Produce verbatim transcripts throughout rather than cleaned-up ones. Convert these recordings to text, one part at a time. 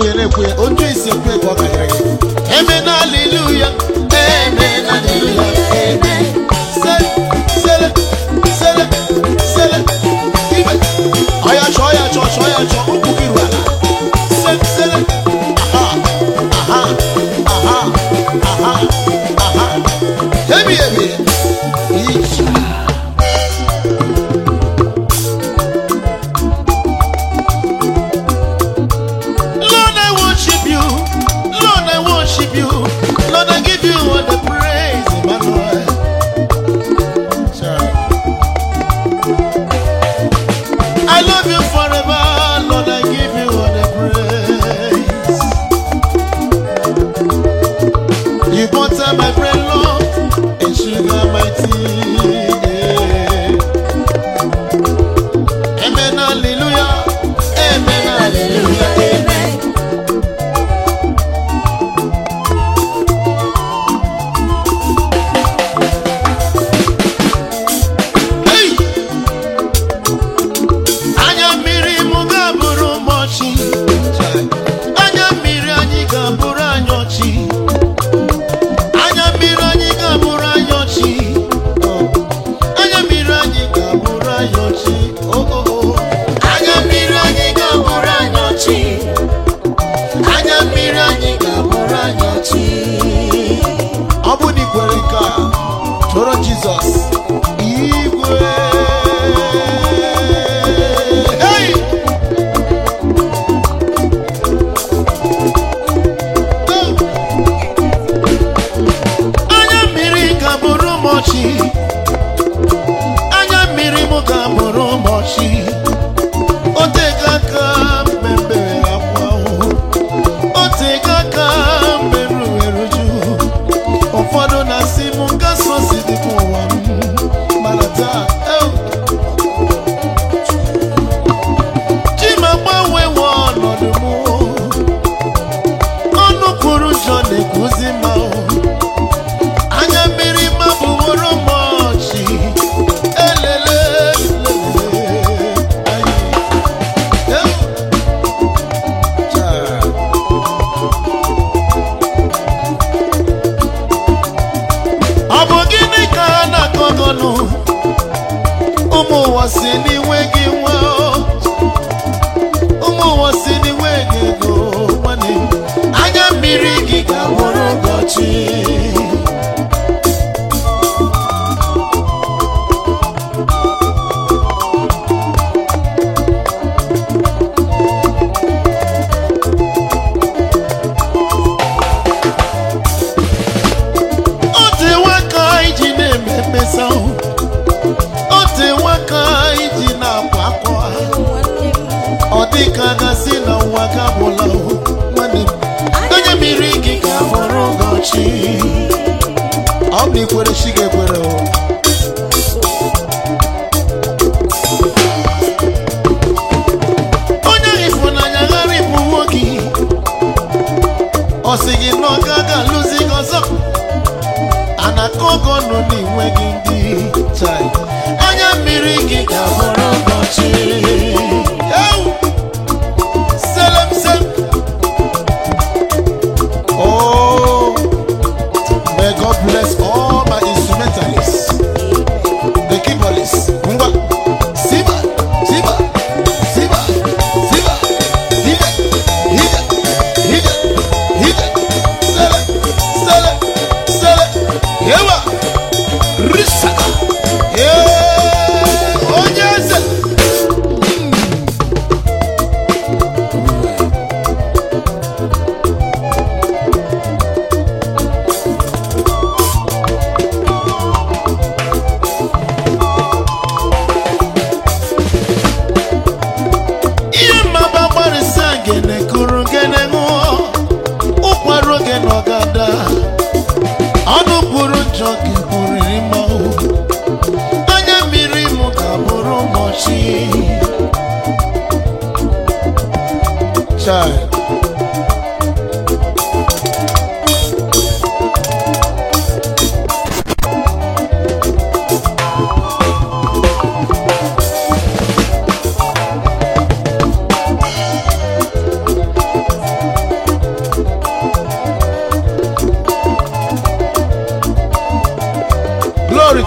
na-ekwe na-ekwe otu isi ekwe ka ọ ganyere gị. Amen, hallelujah. Amen, hallelujah. Amen. Sele, sele, sele, sele. Ibe. Aya cho, aya cho, cho, aya cho. Ukwu gị ruala. Sele, sele. Aha, aha, aha, aha, aha. Hebi, hebi. Isha. Lord, I worship you. Lord, I worship you. Lord, I give you all the praise, Emmanuel. Sorry. I love you forever. Lord, I give you all the praise. You butter my bread, Lord, and sugar my tea. Amen, hallelujah. Amen, hallelujah. Amen. Hey! Anya mmiri mụ ga-abụrụ m ọchị. Anya mmiri anyị ga-abụrụ anyị ọchị. Anya mmiri anyị ga-abụrụ anyị ọchị. Anya mmiri anyị ga-abụrụ anyị ọchị. Oh, oh, oh. Anya mmiri anyị ga-abụrụ anyị ọchị. Anya mmiri anyị ga-abụrụ anyị ọchị. Ọ bụ na ị kwere nke a, tụrụ Jizọs igwe. Hey! Oh! Anya mmiri ga-abụrụ m ọchị. Anya mmiri m ga-abụrụ m ọchị. O tego aka mgbe m bere akwa ahụhụ. O tego aka mgbe m ruwere uju. Ụfọdụ na-asị m nga sosi dị n'ụwa m, mana taa eh, chi m agbanwewo ọnọdụ m. Ọnụ kwuru njọ na-ekuzi m ahụ. Anya mmiri m abụworo m ọchị. Elele, elele, anyị. Eh, taa. Ọ bụ gịnị ka a na-akọgọnụ? Ụmụ ụwa si n'inweghị nwa. Ụmụ ụwa si n'inweghị ego. Nwanne m, anya mmiri gị ga-abụrụ ụbọchị. O tewe aka iji na-eme mmesa. O tewe aka iji na-akwa akwa. Ọ dị ka a ga-asị na ụwa ga-agwụla. Nwanne m, anya mmiri gị ga-abụrụ ụbọchị. Ọ bụ na ikwere chi ga-ekwere o. Onye ịfụnanya ghara ịbụwo gị. Ọ sị gị na ọ gaghị alụzi gị ọzọ. A na-akọgọ nọ n'enweghị ndị chai. Anya mmiri gị ga-abụrụ ụbọchị. Ewu! Selem sem. Oh, may God bless all my instrumentalists, the keyboardists. Ngwa, siba, siba, siba, siba, hide, hide, hide, hide, sele, sele, sele, yewa, risaka, yeah, onye eze.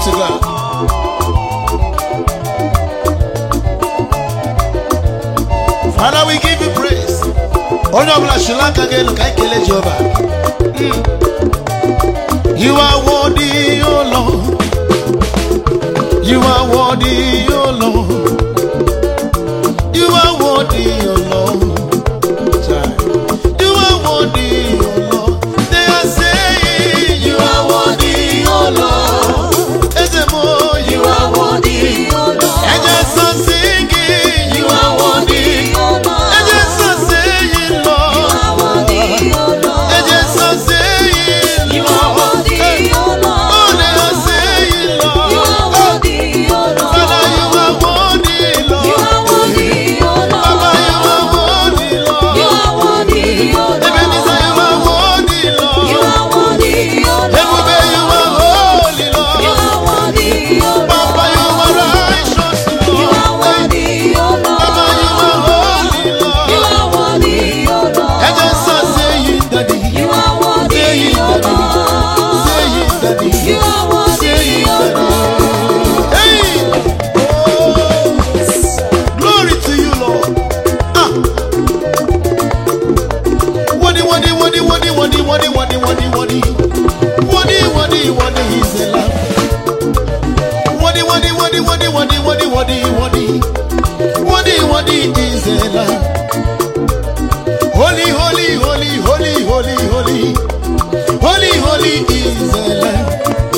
to God. Father, we give you praise. Oh no, Sri Lanka again. Jehovah. Mm. You are worthy, oh Lord. You are worthy, oh Lord. You are worthy, oh Lord. You are worthy, oh Lord. They are saying you are worthy, oh Lord. You are worthy, oh Lord. And just are singing, you are worthy, oh Lord. And just are saying, Lord, you are worthy, oh Lord. And just are saying, you are worthy, oh Lord. Oh, they are saying, Lord, you are worthy, oh Lord. Father, you are worthy, Lord. You are worthy, oh Lord. Papa, you are worthy, Lord. You are worthy, oh Lord. Ebenezer, you are worthy, Lord. You are worthy, oh Lord. Ebube, you are holy, Lord. You are worthy, oh Lord. Papa, you are righteous, Lord. You are worthy, oh Lord. Papa, you are holy, Lord. You are worthy, oh Lord. And just are saying, Daddy, you are worthy, oh Lord. Saying, Daddy, you are worthy, oh Lord. Hey, oh, glory to you, Lord. Ah, Wadi, Wadi, Wadi, Wadi, Wadi, Wadi, Wadi, Wadi, Wadi, Wadi, Wadi, Wadi, He's a lamb. Wadi, Wadi, Wadi, Wadi, Wadi, Wadi, Wadi, Wadi, Wadi, Wadi, is a lamb. Holy, holy, holy, holy, holy, holy, holy, holy is a lamb.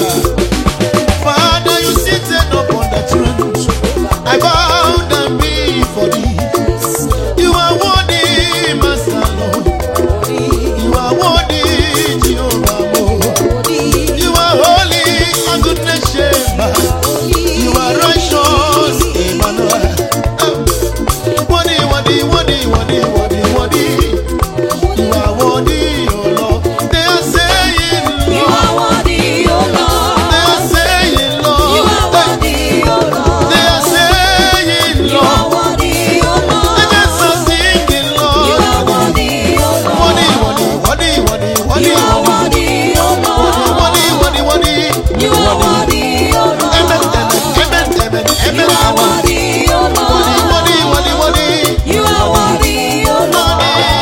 Father, you seated upon the throne. I bow down before thee. You are worthy, Master Lord. You are worthy, Jehovah. You are holy, a goodness shepherd. You are righteous, Emmanuel. Worthy, worthy, worthy, worthy, worthy, worthy. You are worthy, oh Lord. They are saying, You Lord. are worthy, oh Lord. They are saying, Lord. You are worthy, oh Lord. They are saying, You are Lord. worthy, oh Lord. They just are singing, Lord. You are worthy, oh Lord. Worthy, worthy, worthy, worthy, worthy, You are worthy. worthy, oh Lord. Worthy, worthy, worthy. You are worthy, oh Amen, Lord. amen, amen, amen, You amen, are amen. worthy, oh Worthy, Lord. worthy, worthy, worthy. You are worthy, oh Lord.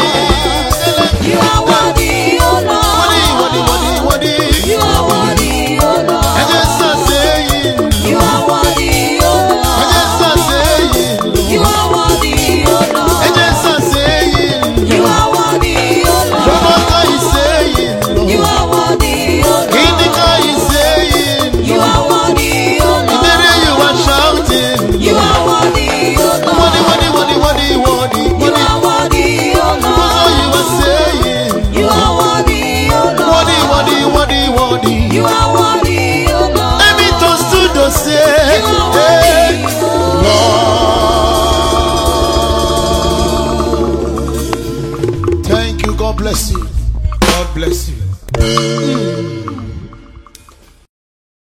You are worthy, oh Worthy, worthy, Lord. worthy, worthy. You are worthy, oh I Lord. just are saying, You are worthy, oh I just are Lord. saying, You are worthy, oh I Lord. just are saying, You are worthy, oh Roboto is Lord. saying, You are worthy, oh Indica is Lord. saying, You are worthy, oh in the day you are Lord. shouting, You are worthy, oh worthy, worthy, Lord. worthy, worthy, worthy, You worthy. are worthy, oh That's all you are Lord. saying, You are worthy, oh worthy, worthy, Lord. worthy, worthy. You are worthy, oh Lord. Every toast to the say, You are hey, worthy, oh Lord. Thank you. God bless you. God bless you. Mm.